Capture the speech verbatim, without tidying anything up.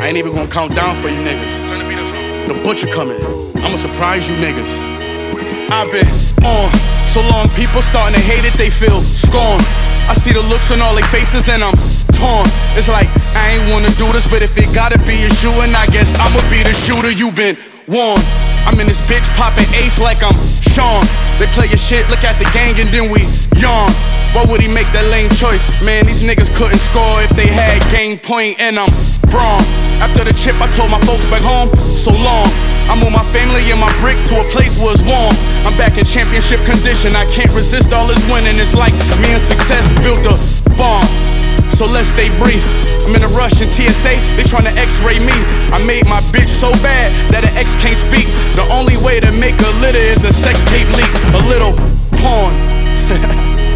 I ain't even gonna count down for you niggas. The butcher coming. I'ma surprise you niggas. I've been on so long, people starting to hate it, they feel scorn. I see the looks on all their faces and I'm torn. It's like, I ain't wanna do this, but if it gotta be a shoe, and I guess I'ma be the shooter, you been warned. I'm in this bitch popping ace like I'm Sean. They play your shit, look at the gang and then we yawn. Why would he make that lame choice? Man, these niggas couldn't score if they had game point and I'm brawn. After the chip, I told my folks back home, so long. I moved my family and my bricks to a place where it's warm. I'm back in championship condition, I can't resist all this winning. It's like me and success built a bond. So let's stay brief. I'm in a rush in T S A, they tryna x-ray me. I made my bitch so bad that an ex can't speak. The only way to make a litter is a sex tape leak. A little porn.